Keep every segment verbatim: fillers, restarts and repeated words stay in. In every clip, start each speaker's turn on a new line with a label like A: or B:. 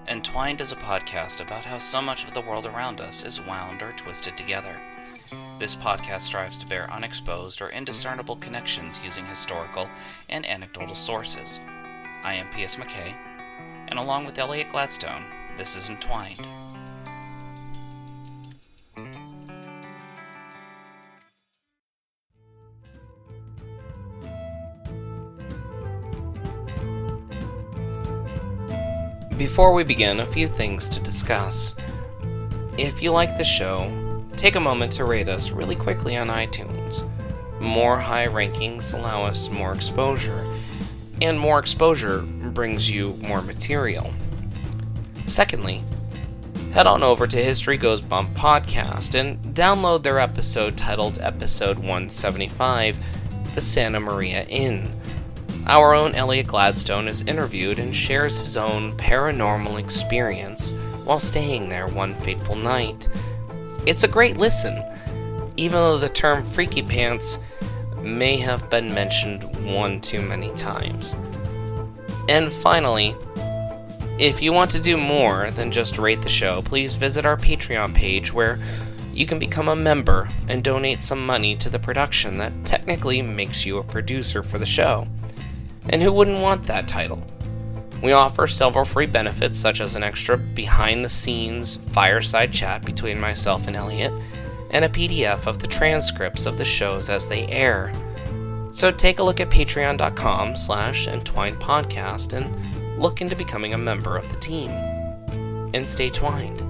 A: Entwined is a podcast about how so much of the world around us is wound or twisted together. This podcast strives to bear unexposed or indiscernible connections using historical and anecdotal sources. I am P S McKay, and along with Elliot Gladstone, this is Entwined. Before we begin, a few things to discuss. If you like the show, take a moment to rate us really quickly on iTunes. More high rankings allow us more exposure, and more exposure brings you more material. Secondly, head on over to History Goes Bump podcast and download their episode titled Episode one seventy-five, The Santa Maria Inn. Our own Elliot Gladstone is interviewed and shares his own paranormal experience while staying there one fateful night. It's a great listen, even though the term freaky pants may have been mentioned one too many times. And finally, if you want to do more than just rate the show, please visit our Patreon page where you can become a member and donate some money to the production that technically makes you a producer for the show. And who wouldn't want that title? We offer several free benefits, such as an extra behind-the-scenes fireside chat between myself and Elliot, and a P D F of the transcripts of the shows as they air. So take a look at patreon.com slash entwinedpodcast and look into becoming a member of the team. And stay twined.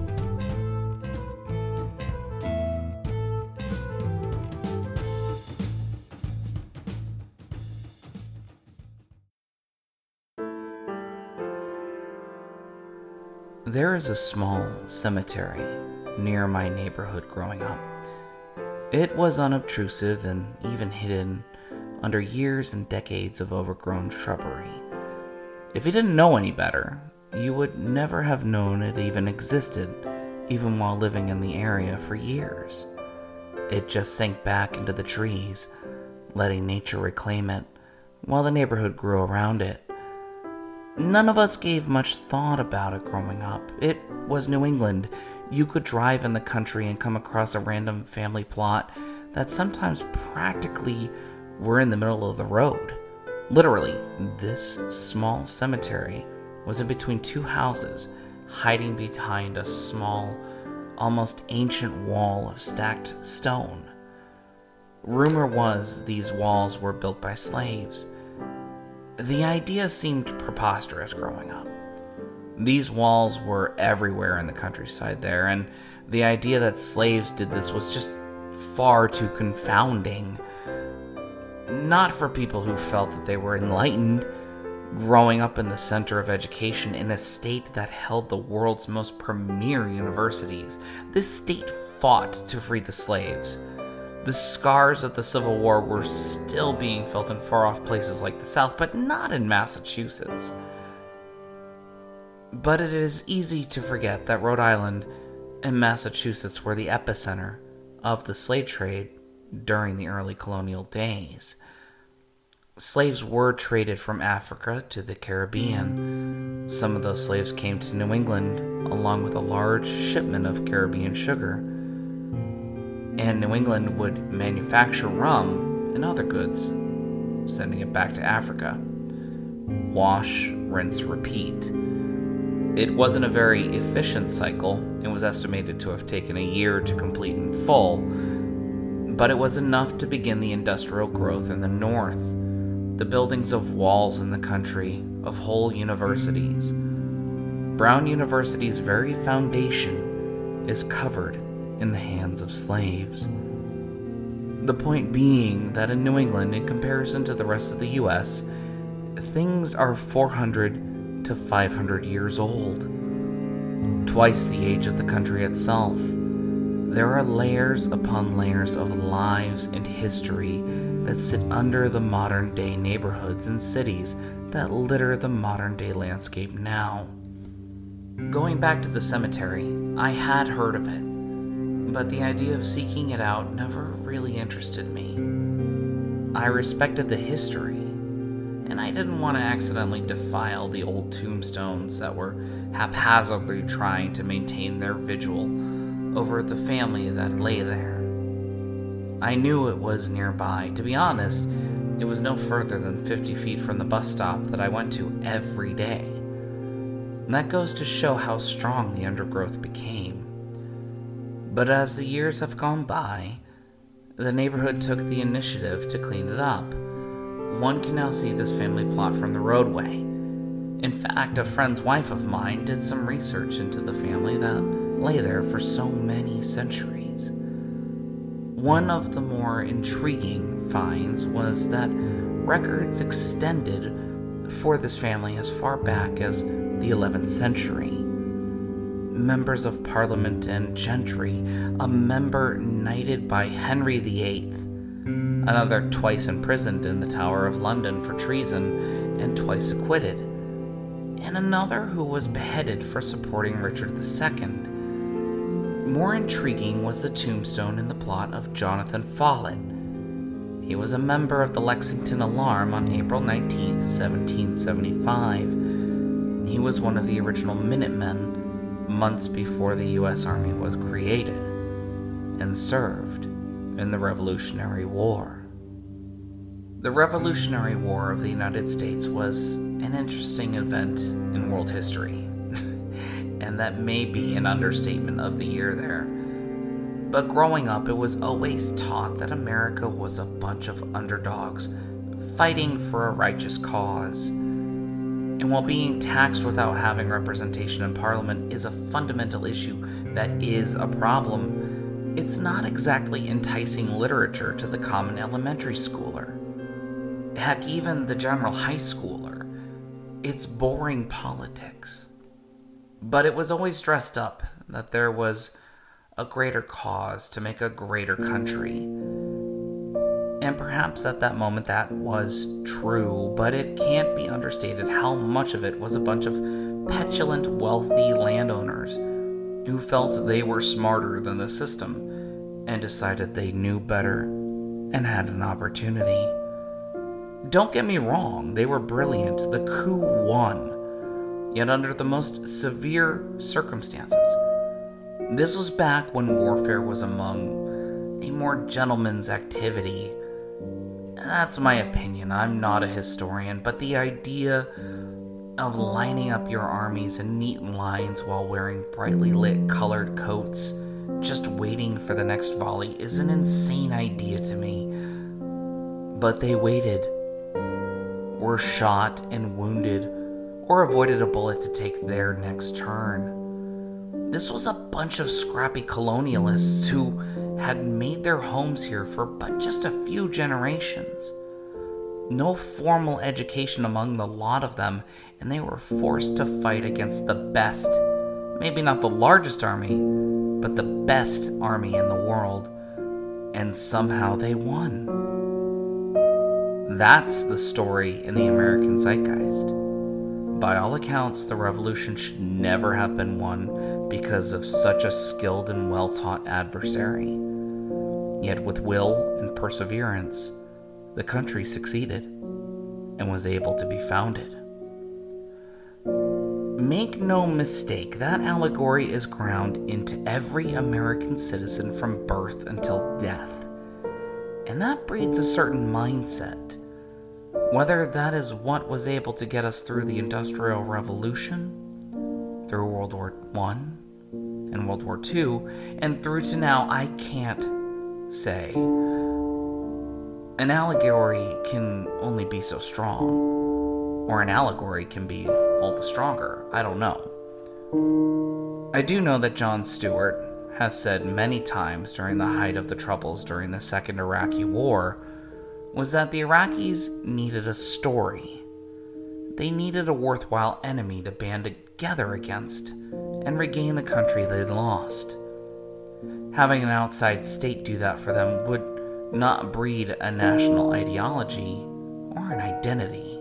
A: There is a small cemetery near my neighborhood growing up. It was unobtrusive and even hidden under years and decades of overgrown shrubbery. If you didn't know any better, you would never have known it even existed, even while living in the area for years. It just sank back into the trees, letting nature reclaim it, while the neighborhood grew around it. None of us gave much thought about it growing up. It was New England. You could drive in the country and come across a random family plot that sometimes practically were in the middle of the road. Literally, this small cemetery was in between two houses, hiding behind a small, almost ancient wall of stacked stone. Rumor was these walls were built by slaves. The idea seemed preposterous growing up. These walls were everywhere in the countryside there, and the idea that slaves did this was just far too confounding. Not for people who felt that they were enlightened, growing up in the center of education in a state that held the world's most premier universities. This state fought to free the slaves. The scars of the Civil War were still being felt in far-off places like the South, but not in Massachusetts. But it is easy to forget that Rhode Island and Massachusetts were the epicenter of the slave trade during the early colonial days. Slaves were traded from Africa to the Caribbean. Some of those slaves came to New England along with a large shipment of Caribbean sugar. And New England would manufacture rum and other goods, sending it back to Africa. Wash, rinse, repeat. It wasn't a very efficient cycle. It was estimated to have taken a year to complete in full, but it was enough to begin the industrial growth in the North, the buildings of walls in the country, of whole universities. Brown University's very foundation is covered in the hands of slaves. The point being that in New England, in comparison to the rest of the U S, things are four hundred to five hundred years old, twice the age of the country itself. There are layers upon layers of lives and history that sit under the modern-day neighborhoods and cities that litter the modern-day landscape now. Going back to the cemetery, I had heard of it, but the idea of seeking it out never really interested me. I respected the history and I didn't want to accidentally defile the old tombstones that were haphazardly trying to maintain their vigil over the family that lay there. I knew it was nearby. To be honest, it was no further than fifty feet from the bus stop that I went to every day. And that goes to show how strong the undergrowth became. But as the years have gone by, the neighborhood took the initiative to clean it up. One can now see this family plot from the roadway. In fact, a friend's wife of mine did some research into the family that lay there for so many centuries. One of the more intriguing finds was that records extended for this family as far back as the eleventh century. Members of Parliament and gentry, a member knighted by Henry the Eighth, another twice imprisoned in the Tower of London for treason and twice acquitted, and another who was beheaded for supporting Richard the Second. More intriguing was the tombstone in the plot of Jonathan Follett. He was a member of the Lexington Alarm on April nineteenth, seventeen seventy-five. He was one of the original Minutemen months before the U S Army was created, and served in the Revolutionary War. The Revolutionary War of the United States was an interesting event in world history, and that may be an understatement of the year there. But growing up, it was always taught that America was a bunch of underdogs fighting for a righteous cause. And while being taxed without having representation in Parliament is a fundamental issue that is a problem, it's not exactly enticing literature to the common elementary schooler. Heck, even the general high schooler. It's boring politics. But it was always dressed up that there was a greater cause to make a greater country. And perhaps at that moment that was true, but it can't be understated how much of it was a bunch of petulant, wealthy landowners who felt they were smarter than the system and decided they knew better and had an opportunity. Don't get me wrong, they were brilliant. The coup won, yet under the most severe circumstances. This was back when warfare was among a more gentleman's activity. That's my opinion. I'm not a historian, but the idea of lining up your armies in neat lines while wearing brightly lit colored coats, just waiting for the next volley, is an insane idea to me. But they waited, were shot and wounded, or avoided a bullet to take their next turn. This was a bunch of scrappy colonialists who had made their homes here for but just a few generations. No formal education among the lot of them, and they were forced to fight against the best, maybe not the largest army, but the best army in the world, and somehow they won. That's the story in the American zeitgeist. By all accounts, the revolution should never have been won because of such a skilled and well-taught adversary. Yet with will and perseverance, the country succeeded and was able to be founded. Make no mistake, that allegory is ground into every American citizen from birth until death. And that breeds a certain mindset. Whether that is what was able to get us through the Industrial Revolution, through World War One and World War Two, and through to now, I can't say. An allegory can only be so strong, or an allegory can be all the stronger. I don't know. I do know that Jon Stewart has said many times during the height of the troubles during the Second Iraqi War was that the Iraqis needed a story. They needed a worthwhile enemy to band together against and regain the country they'd lost. Having an outside state do that for them would not breed a national ideology or an identity.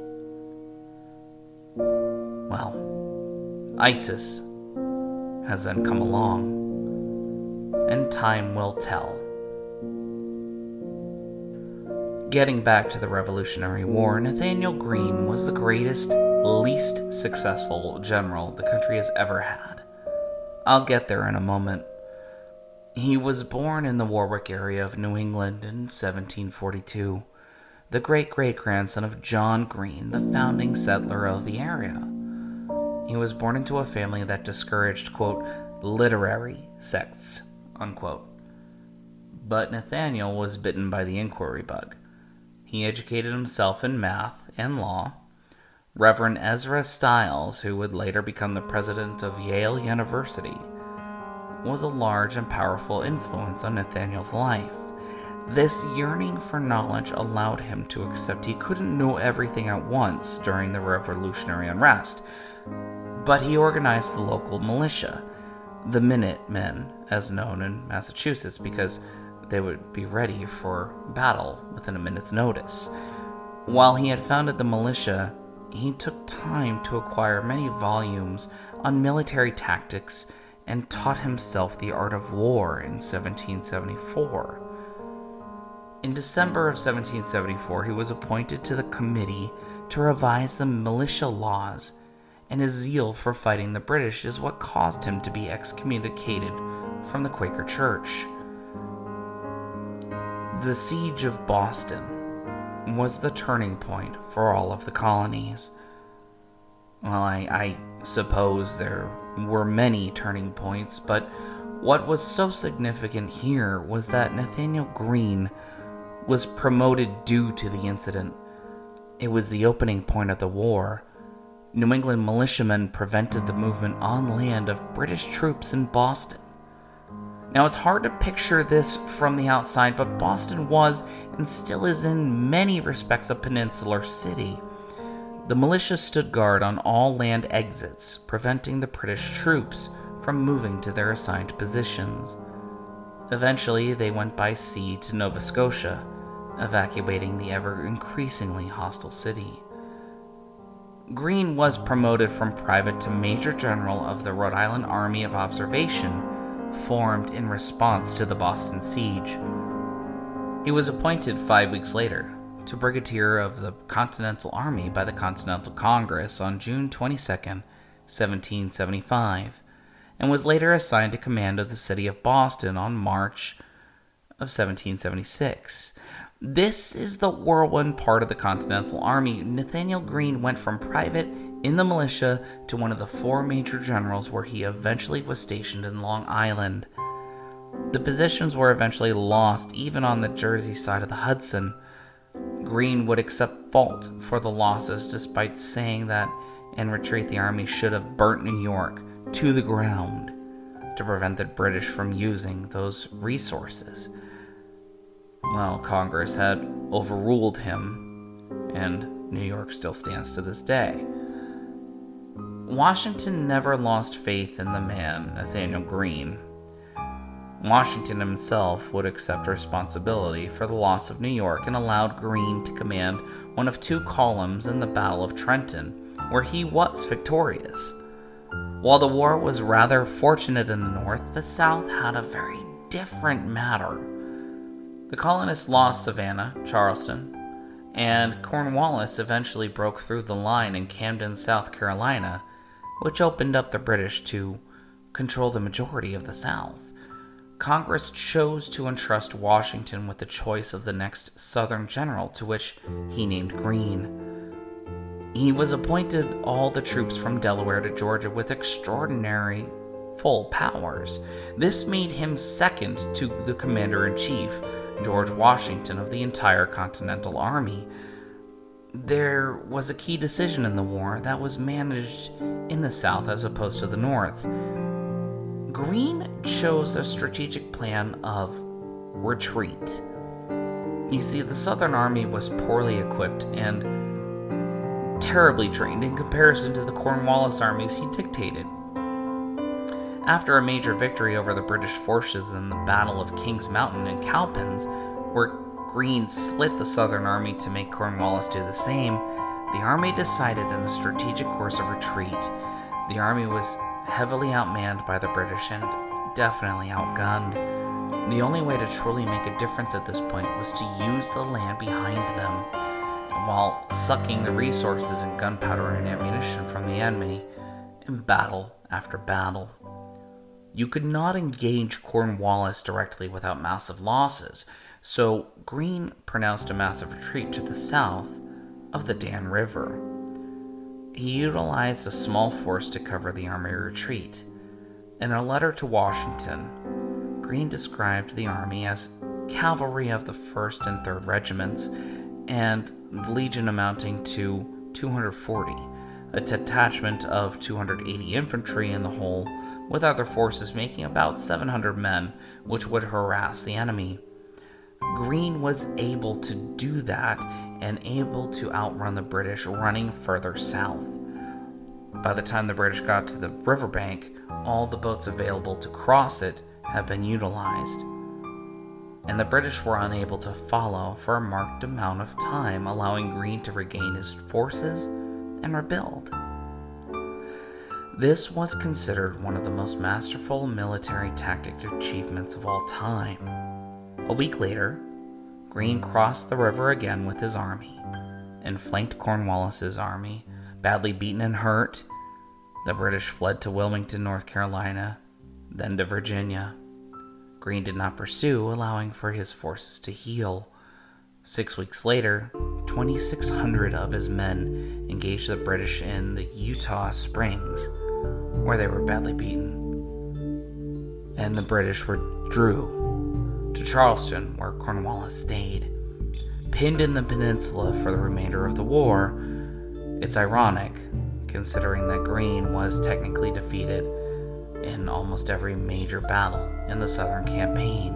A: Well, ISIS has then come along, and time will tell. Getting back to the Revolutionary War, Nathanael Greene was the greatest, least successful general the country has ever had. I'll get there in a moment. He was born in the Warwick area of New England in seventeen forty-two, the great-great-grandson of John Greene, the founding settler of the area. He was born into a family that discouraged, quote, literary sects, unquote. But Nathanael was bitten by the inquiry bug. He educated himself in math and law. Reverend Ezra Stiles, who would later become the president of Yale University, was a large and powerful influence on Nathanael's life. This yearning for knowledge allowed him to accept he couldn't know everything at once during the revolutionary unrest, but he organized the local militia, the Minutemen, as known in Massachusetts, because they would be ready for battle within a minute's notice. While he had founded the militia, he took time to acquire many volumes on military tactics and taught himself the art of war in seventeen seventy-four. In December of seventeen seventy-four, he was appointed to the committee to revise the militia laws, and his zeal for fighting the British is what caused him to be excommunicated from the Quaker Church. The Siege of Boston was the turning point for all of the colonies. Well, I, I suppose there were many turning points, but what was so significant here was that Nathanael Greene was promoted due to the incident. It was the opening point of the war. New England militiamen prevented the movement on land of British troops in Boston. Now, it's hard to picture this from the outside, but Boston was, and still is in many respects, a peninsular city. The militia stood guard on all land exits, preventing the British troops from moving to their assigned positions. Eventually, they went by sea to Nova Scotia, evacuating the ever-increasingly hostile city. Greene was promoted from private to Major General of the Rhode Island Army of Observation, formed in response to the Boston siege. He was appointed five weeks later to Brigadier of the Continental Army by the Continental Congress on June twenty-second, seventeen seventy-five, and was later assigned to command of the city of Boston on March of seventeen seventy-six. This is the whirlwind part of the Continental Army. Nathanael Greene went from private in the militia to one of the four major generals, where he eventually was stationed in Long Island. The positions were eventually lost even on the Jersey side of the Hudson. Greene would accept fault for the losses, despite saying that in retreat the army should have burnt New York to the ground to prevent the British from using those resources. Well, Congress had overruled him, and New York still stands to this day. Washington never lost faith in the man, Nathanael Greene. Washington himself would accept responsibility for the loss of New York and allowed Greene to command one of two columns in the Battle of Trenton, where he was victorious. While the war was rather fortunate in the North, the South had a very different matter. The colonists lost Savannah, Charleston, and Cornwallis eventually broke through the line in Camden, South Carolina, which opened up the British to control the majority of the South. Congress chose to entrust Washington with the choice of the next Southern general, to which he named Greene. He was appointed all the troops from Delaware to Georgia with extraordinary full powers. This made him second to the commander-in-chief, George Washington, of the entire Continental Army. There was a key decision in the war that was managed in the South as opposed to the North. Greene chose a strategic plan of retreat. You see, the Southern Army was poorly equipped and terribly trained in comparison to the Cornwallis armies he dictated. After a major victory over the British forces in the Battle of Kings Mountain and Cowpens, where Greene split the Southern Army to make Cornwallis do the same, the army decided in a strategic course of retreat. The army was heavily outmanned by the British and definitely outgunned. The only way to truly make a difference at this point was to use the land behind them, while sucking the resources and gunpowder and ammunition from the enemy in battle after battle. You could not engage Cornwallis directly without massive losses, so Greene pronounced a massive retreat to the south of the Dan River. He utilized a small force to cover the army retreat. In a letter to Washington, Greene described the army as cavalry of the first and third Regiments and the Legion amounting to two hundred forty, a detachment of two hundred eighty infantry in the whole, with other forces making about seven hundred men, which would harass the enemy. Greene was able to do that and able to outrun the British running further south. By the time the British got to the riverbank, all the boats available to cross it had been utilized, and the British were unable to follow for a marked amount of time, allowing Greene to regain his forces and rebuild. This was considered one of the most masterful military tactic achievements of all time. A week later, Greene crossed the river again with his army and flanked Cornwallis's army. Badly beaten and hurt, the British fled to Wilmington, North Carolina, then to Virginia. Greene did not pursue, allowing for his forces to heal. Six weeks later, twenty-six hundred of his men engaged the British in the Eutaw Springs, where they were badly beaten, and the British withdrew to Charleston, where Cornwallis stayed. Pinned in the peninsula for the remainder of the war, it's ironic, considering that Greene was technically defeated in almost every major battle in the Southern campaign.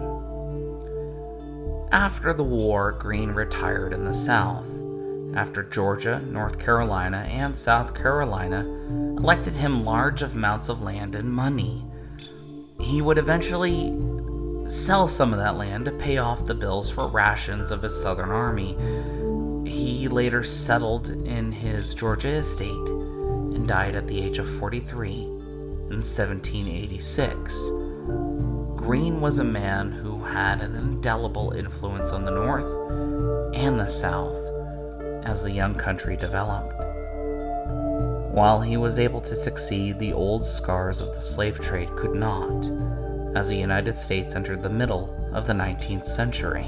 A: After the war, Greene retired in the South, after Georgia, North Carolina, and South Carolina elected him large amounts of land and money. He would eventually sell some of that land to pay off the bills for rations of his Southern army. He later settled in his Georgia estate and died at the age of forty-three in seventeen eighty-six. Greene was a man who had an indelible influence on the North and the South as the young country developed. While he was able to succeed, the old scars of the slave trade could not, as the United States entered the middle of the nineteenth century.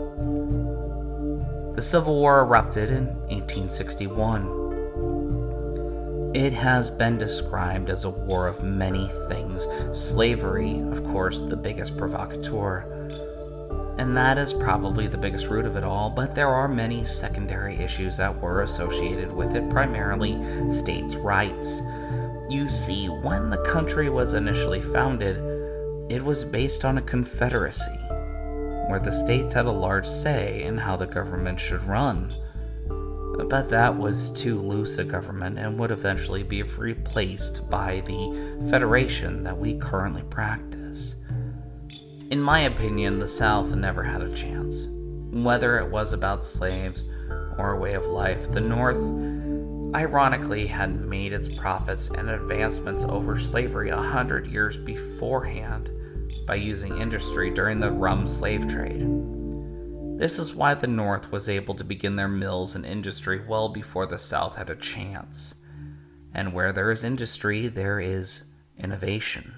A: The Civil War erupted in eighteen sixty-one. It has been described as a war of many things, slavery, of course, the biggest provocateur. And that is probably the biggest root of it all, but there are many secondary issues that were associated with it, primarily states' rights. You see, when the country was initially founded, it was based on a confederacy, where the states had a large say in how the government should run. But that was too loose a government and would eventually be replaced by the federation that we currently practice. In my opinion, the South never had a chance. Whether it was about slaves or a way of life, the North, ironically, had made its profits and advancements over slavery a hundred years beforehand by using industry during the rum slave trade. This is why the North was able to begin their mills and industry well before the South had a chance. And where there is industry, there is innovation.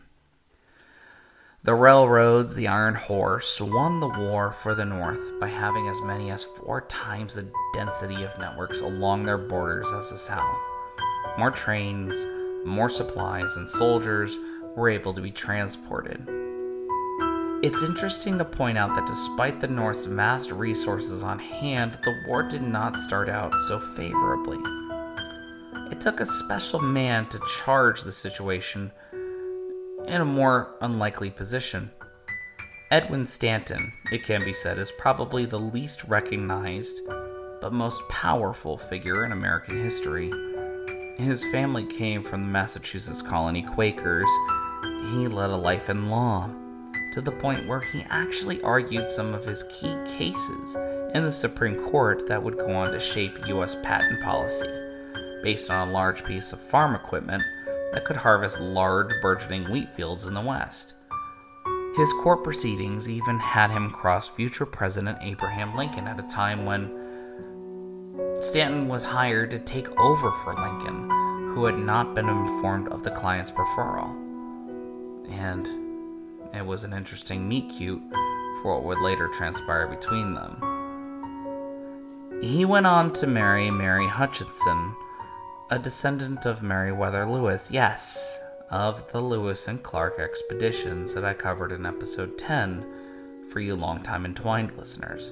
A: The railroads, the Iron Horse, won the war for the North by having as many as four times the density of networks along their borders as the South. More trains, more supplies, and soldiers were able to be transported. It's interesting to point out that despite the North's vast resources on hand, the war did not start out so favorably. It took a special man to charge the situation in a more unlikely position. Edwin Stanton, it can be said, is probably the least recognized but most powerful figure in American history. His family came from the Massachusetts colony Quakers. He led a life in law, to the point where he actually argued some of his key cases in the Supreme Court that would go on to shape U S patent policy, based on a large piece of farm equipment that could harvest large burgeoning wheat fields in the West. His court proceedings even had him cross future President Abraham Lincoln at a time when Stanton was hired to take over for Lincoln, who had not been informed of the client's referral. And it was an interesting meet-cute for what would later transpire between them. He went on to marry Mary Hutchinson, a descendant of Meriwether Lewis, yes, of the Lewis and Clark expeditions that I covered in episode ten for you longtime Entwined listeners.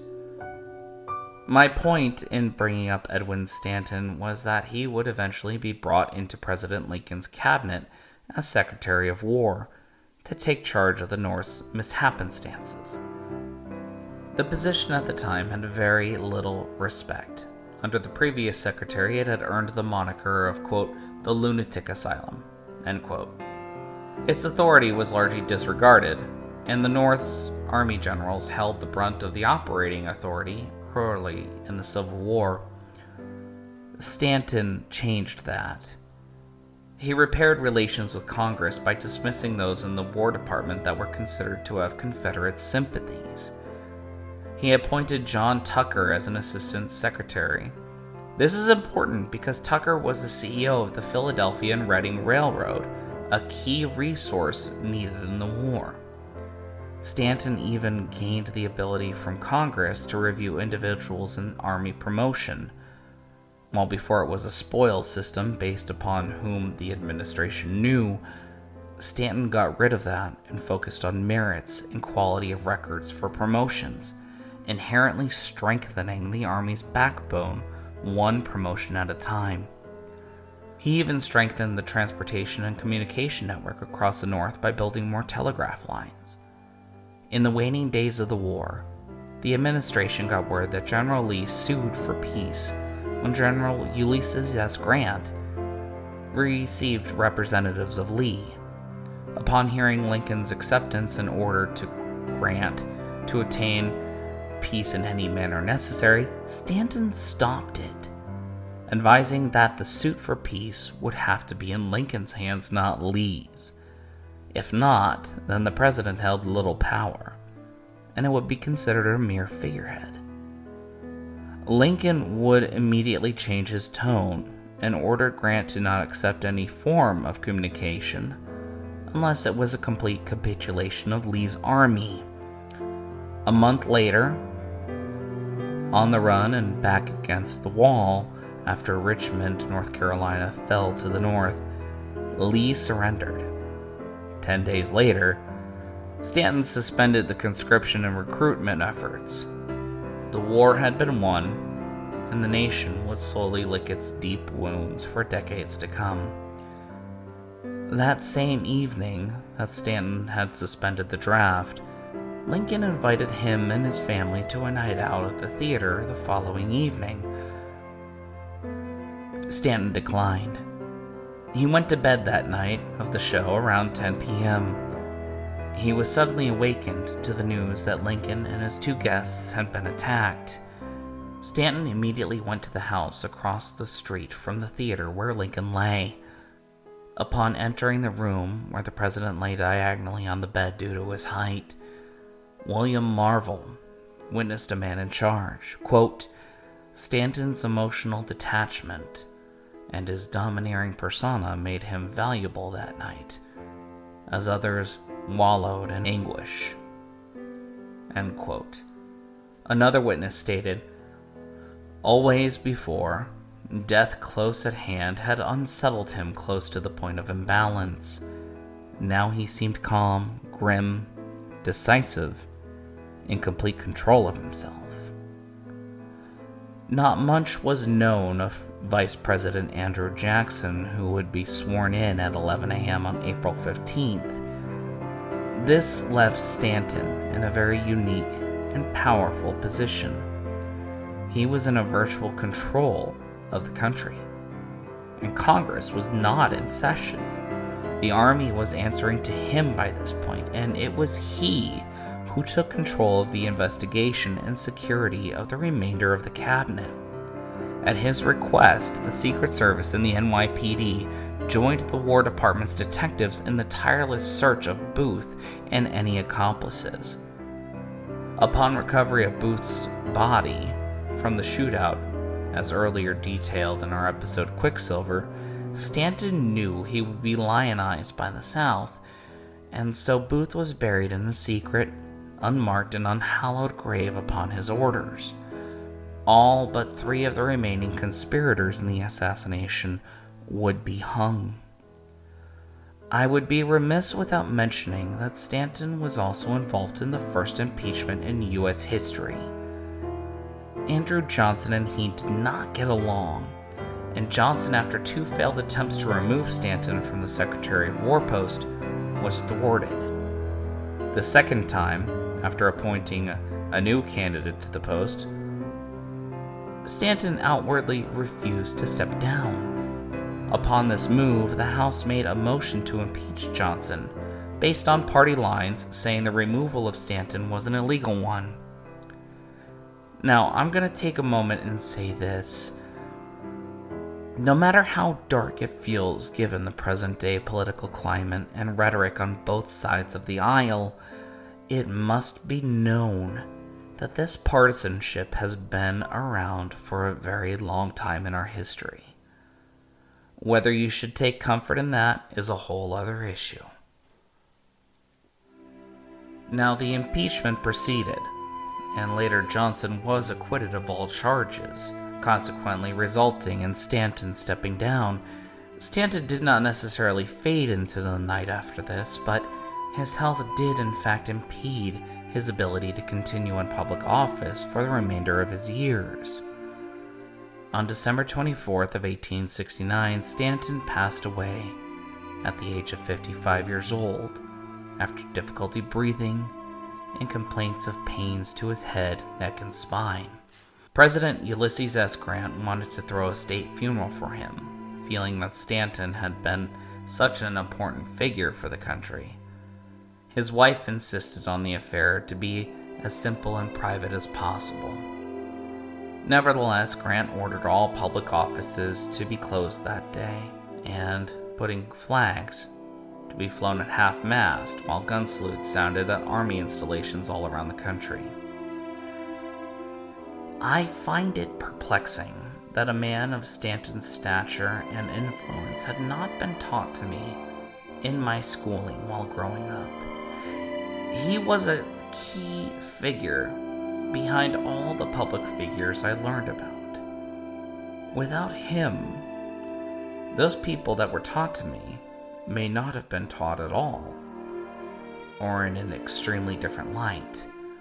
A: My point in bringing up Edwin Stanton was that he would eventually be brought into President Lincoln's cabinet as Secretary of War to take charge of the North's mishappenstances. The position at the time had very little respect. Under the previous secretary, it had earned the moniker of, quote, the lunatic asylum, end quote. Its authority was largely disregarded, and the North's army generals held the brunt of the operating authority early in the Civil War. Stanton changed that. He repaired relations with Congress by dismissing those in the War Department that were considered to have Confederate sympathies. He appointed John Tucker as an assistant secretary. This is important because Tucker was the C E O of the Philadelphia and Reading Railroad, a key resource needed in the war. Stanton even gained the ability from Congress to review individuals in Army promotion. While before it was a spoils system based upon whom the administration knew, Stanton got rid of that and focused on merits and quality of records for promotions, inherently strengthening the Army's backbone one promotion at a time. He even strengthened the transportation and communication network across the North by building more telegraph lines. In the waning days of the war, the administration got word that General Lee sued for peace when General Ulysses S. Grant received representatives of Lee. Upon hearing Lincoln's acceptance and order to Grant to attain peace in any manner necessary, Stanton stopped it, advising that the suit for peace would have to be in Lincoln's hands, not Lee's. If not, then the president held little power, and it would be considered a mere figurehead. Lincoln would immediately change his tone and ordered Grant to not accept any form of communication unless it was a complete capitulation of Lee's army. A month later, on the run and back against the wall after Richmond, North Carolina fell to the North, Lee surrendered. Ten days later, Stanton suspended the conscription and recruitment efforts. The war had been won, and the nation would slowly lick its deep wounds for decades to come. That same evening that Stanton had suspended the draft, Lincoln invited him and his family to a night out at the theater the following evening. Stanton declined. He went to bed that night of the show around ten p.m. He was suddenly awakened to the news that Lincoln and his two guests had been attacked. Stanton immediately went to the house across the street from the theater where Lincoln lay. Upon entering the room where the president lay diagonally on the bed due to his height, William Marvel witnessed a man in charge. Quote, Stanton's emotional detachment and his domineering persona made him valuable that night, as others wallowed in anguish. End quote. Another witness stated, always before, death close at hand had unsettled him close to the point of imbalance. Now he seemed calm, grim, decisive, in complete control of himself. Not much was known of Vice President Andrew Jackson, who would be sworn in at eleven a.m. on April fifteenth. This left Stanton in a very unique and powerful position. He was in a virtual control of the country, and Congress was not in session. The Army was answering to him by this point, and it was he who took control of the investigation and security of the remainder of the cabinet. At his request, the Secret Service and the N Y P D joined the War Department's detectives in the tireless search of Booth and any accomplices. Upon recovery of Booth's body from the shootout, as earlier detailed in our episode Quicksilver, Stanton knew he would be lionized by the South, and so Booth was buried in a secret, unmarked and unhallowed grave upon his orders. All but three of the remaining conspirators in the assassination would be hung. I would be remiss without mentioning that Stanton was also involved in the first impeachment in U S history. Andrew Johnson and he did not get along, and Johnson, after two failed attempts to remove Stanton from the Secretary of War post, was thwarted. The second time, after appointing a, a new candidate to the post, Stanton outwardly refused to step down. Upon this move, the House made a motion to impeach Johnson, based on party lines saying the removal of Stanton was an illegal one. Now, I'm going to take a moment and say this. No matter how dark it feels given the present-day political climate and rhetoric on both sides of the aisle, it must be known that this partisanship has been around for a very long time in our history. Whether you should take comfort in that is a whole other issue. Now, the impeachment proceeded, and later Johnson was acquitted of all charges, consequently resulting in Stanton stepping down. Stanton did not necessarily fade into the night after this, but his health did in fact impede his ability to continue in public office for the remainder of his years. On December twenty-fourth of eighteen sixty-nine, Stanton passed away at the age of fifty-five years old after difficulty breathing and complaints of pains to his head, neck, and spine. President Ulysses S. Grant wanted to throw a state funeral for him, feeling that Stanton had been such an important figure for the country. His wife insisted on the affair to be as simple and private as possible. Nevertheless, Grant ordered all public offices to be closed that day, and putting flags to be flown at half-mast while gun salutes sounded at army installations all around the country. I find it perplexing that a man of Stanton's stature and influence had not been taught to me in my schooling while growing up. He was a key figure behind all the public figures I learned about. Without him, those people that were taught to me may not have been taught at all, or in an extremely different light.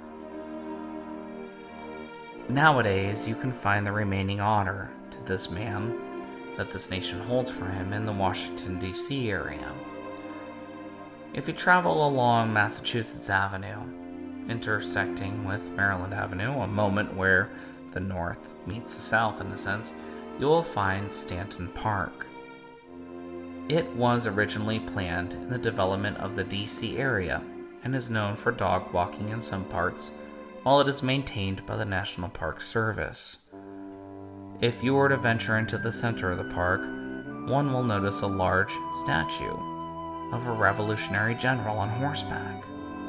A: Nowadays, you can find the remaining honor to this man that this nation holds for him in the Washington, D C area. If you travel along Massachusetts Avenue, intersecting with Maryland Avenue, a moment where the north meets the south in a sense, you will find Stanton Park. It was originally planned in the development of the D C area and is known for dog walking in some parts, while it is maintained by the National Park Service. If you were to venture into the center of the park, one will notice a large statue of a Revolutionary general on horseback.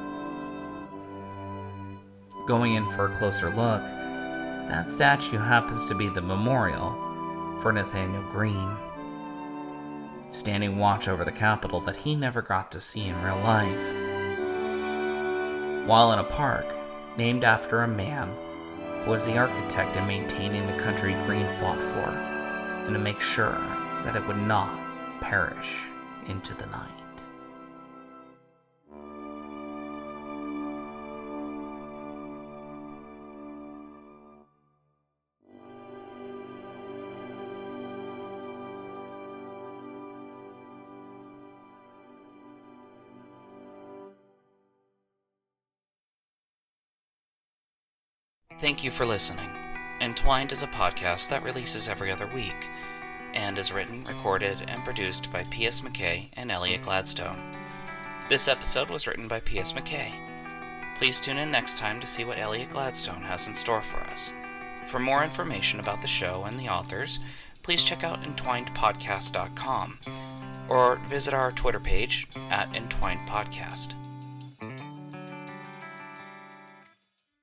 A: Going in for a closer look, that statue happens to be the memorial for Nathanael Greene, standing watch over the Capitol that he never got to see in real life. While in a park named after a man who was the architect in maintaining the country Greene fought for, and to make sure that it would not perish into the night. Thank you for listening. Entwined is a podcast that releases every other week, and is written, recorded, and produced by P S McKay and Elliot Gladstone. This episode was written by P S McKay. Please tune in next time to see what Elliot Gladstone has in store for us. For more information about the show and the authors, please check out entwined podcast dot com. or visit our Twitter page at Entwined Podcast.